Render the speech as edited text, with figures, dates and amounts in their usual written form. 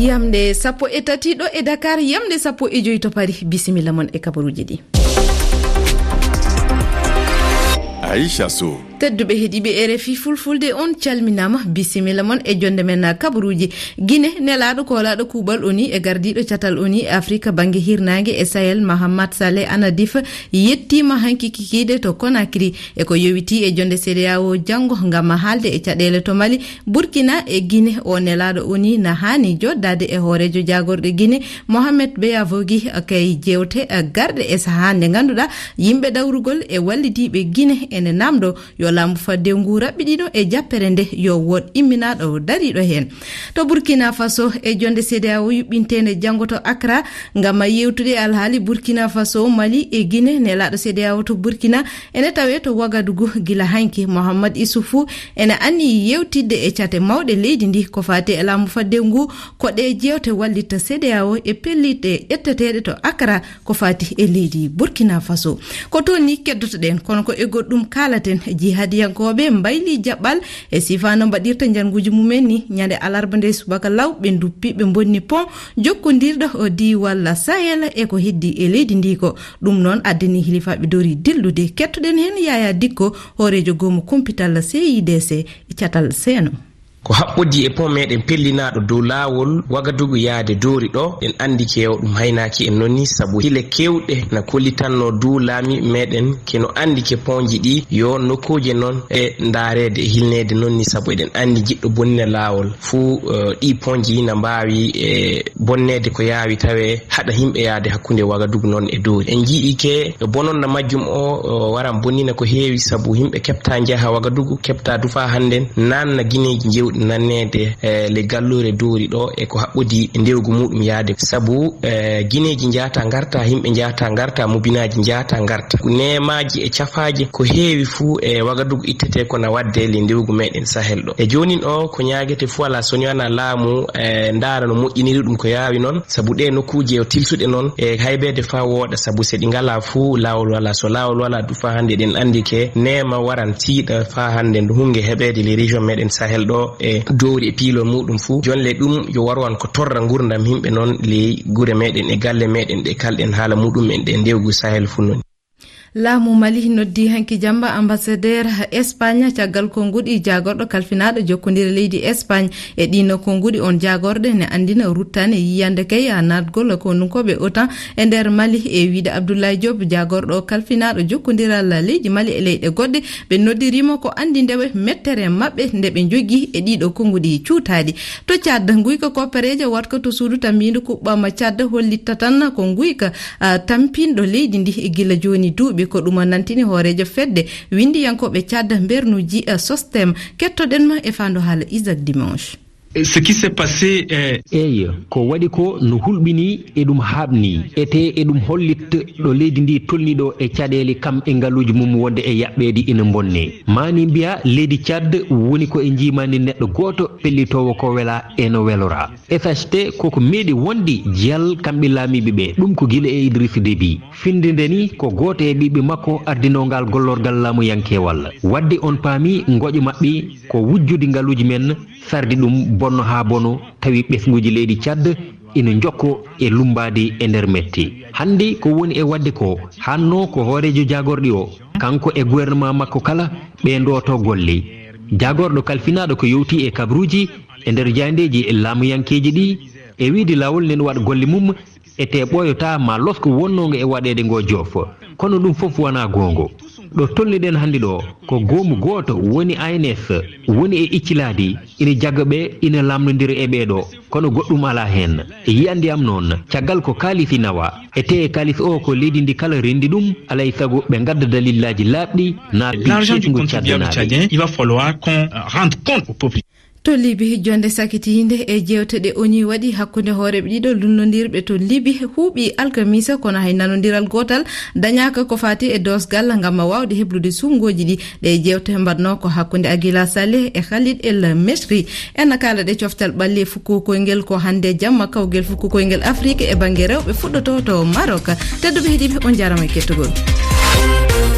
yamde 13 ɗo e Dakar, yamde 15 to Paris. Bisimilla mon e kabaruji ɗi. Aisha Sow. Tedduɓe heeɗiɓe RFI fulfulde on calminama. Bisimilla mon e jonde men kabaruji. Guine nelaɗo kolaɗo kuuɓal oni e gardiɗo catal oni e Afrique banggue hirnangue e Sahel Mahamat Saleh Anadif yettima hanki kikiɗe to Conakry e ko yowiti e jonde CEDEAO janggo gam haalde e caɗele to Mali, Burkina e Guine. O nelaɗo oni na hani joddade e hoorejo jagorɗo Guine Mohamed Beya Vogi kay jewte garɗe e saha nde ganduɗa yimɓe dawrugol e wallitiɓe Guine ene namdo yo lambu fadde ngu raɓɓiɗino e jappere nde yo wod imminaɗo dariɗo hen. To Burkina Faso e jonde CEDEAO yuɓɓintende janggo to Accra ngam yewtude alhaali Burkina Faso, Mali e Guine. Nelaɗo CEDEAO to Burkina ene tawe to Ouagadougou gila hanki. Mohamed Issoufou ene anni yewtidde e cate mawɗe leydi ndi ko fati e lambu fadde ngu ko ɗe jewte wallitta CEDEAO e pelliɗe ƴetteteɗe to Accra ko fati e leydi Burkina Faso. Ko toon ni keddotoɗen kono ko e goɗɗum kalaten jihadiyankoɓe mbayli jaɓɓal e sifano mbaɗirta janguji mumen ni ñande alarba nde subaka law ɓe duppi ɓe bonni pont jokkodirɗo o diwal Sahel e ko heddi e leydi ndi ko ɗum noon addani hilifaɓe dori dillude. Kettoɗen hen Yaya Dikko, hoorejo gomo kumpital CIDC e catal Seno. ko haɓɓodi e pont meɗen pellinaɗo dow lawol Ouagadougou yaade doori ɗo en andi kewo ɗum haynaki en nonni saabu hile kewɗe na kollitanno dow laami meɗen keno andi ke ponji ɗi yo nokkuje noon e daarede e hilnede nonni saabu eɗen andi jiɗɗo bonnina lawol fuu ɗi ponji na mbawi e bonnede ko yaawi tawe haɗa himɓe yaade hakkude Ouagadougou noon e doori. En jiiɗi ke bononna majjum o waran bonnina ko heewi saabu himɓe kepta jaaha Ouagadougou kepta dufa hannden nanna guineji jewɗi nannede le gallure doori ɗo e ko haɓɓodi e ndewgu muɗum yaade sabu guineji jata garta himɓe jata garta mobinaji jata garta nemaji e cafaji ko heewi fuu e Ouagadougou ittete kono wadde le ndewgu meɗen Sahel ɗo e jonin o ko ñaguete fuu ala soni wana laamu ndaara no moƴƴiniri ɗum ko yaawi noon sabu ɗe nokkuje o tilsuɗe noon e haybede fa wooɗa sabu se ɗi ngala fuu lawol wala so lawol wala du fa hande ɗen andi ke nema waran tiiɗa fa hande ndu hunge heɓede le région meɗen Sahel ɗo e doori e piilo muɗum fuu jonle ɗum yo warwan ko torra gurdam himɓe noon le gure meɗen e galle meɗen ɗe kalɗen haala muɗum en ɗe ndewgu Sahel fuu noon. Laamu Mali noddi hanki jamba ambassadeur Espagne caggal konguɗi jagorɗo kalfinaɗo jokkodire leydi Espagne e ɗino konguɗi on jagorɗe ne andina ruttane yiyande kay natgol ko nunkoɓe OTAN e nder Mali e wiide Abdoulaye Diop jagorɗo kalfinaɗo jokkodiral leydi Mali e leyɗe goɗɗe ɓe noddirimo ko andi ndeɓe mettere mabɓe nde ɓe jogui e ɗiɗo konguɗi cuutaɗi. To Tchad guyka koppareje watka to suudu tammidu kuɓɓama Tchad hollitta tan ko guyka tampinɗo leydi ndi e gila joni duuɓi ko ɗum nantini hoorejo fedde windiyankoɓe Tchad bernuji Sostem. Kettoɗen ma e fando haala Isaac Dimanche. Ce qui s'est passé eyi ko waɗi ko no hulɓini e ɗum haɓni ete e ɗum hollit ɗo leydi ndi tolniɗo e caɗele kam e ngaluji mum wonde e yaɓɓede ina bonne mani mbiya leydi Tchad woni ko e jimani neɗɗo goto pellitowo ko wela eno welora FHT koko meeɗi wondi jiyal kamɓe laamiɓe ɓe ɗum ko guila e Idriss Déby findinde ni ko goto e ɓiɓɓe makko ardinogal gollorgal laamuyankewal wadde on paami goƴo maɓɓe ko wujjude ngaluji men sardi ɗum bonno ha bono tawi ɓesguji leydi Tchad ina jokko e lumbadi e nder metti hande ko woni e wadde ko hanno ko hoorejo jagorɗi o kanko e gouvernement makko kala ɓe ndoto golle jagorɗo kalfinaɗo ko yowti e kabruji e nder jandeji e laamuyankeji ɗi e wiide lawol nen waɗa golle mum ete ɓoyota ma losko wonnogo e waɗede ngo joof kono ɗum foof wona gongo ɗo tolniɗen hannde ɗo ko goomu gooto woni ANF woni e icciladi ina jagga ɓe ina lamdodira e ɓeeɗo kono goɗɗum ala hen yiyandi am noon caggal ko kalifi nawa ete e kalis o ko leydi ndi kala rendi ɗum alay sago ɓe gadda dalillaji laaɓɗi l'argent du contribuable tchadien il va falloir qu'on rende compte au peuple. To Libi jonde sakitinde e jewteɗe oni waɗi hakkunde hooreɓe ɗiɗo lunnodirɓe to Libi huuɓi alkamisa kono hay nanodiral gotal dañaka ko fati e dosgal ngam wawde heblude sungoji ɗi ɗe jewte mbaɗno ko hakkunde Aguila Saleh e Khalid El Mesri en kala ɗe coftal ɓalli fukkukoyngel ko hande jamma kawgel fukkukoyngel Afrique e banggue rewɓe fuɗɗoto to Maroc. Tedduɓe heeɗiɓe on jarama e kettugol.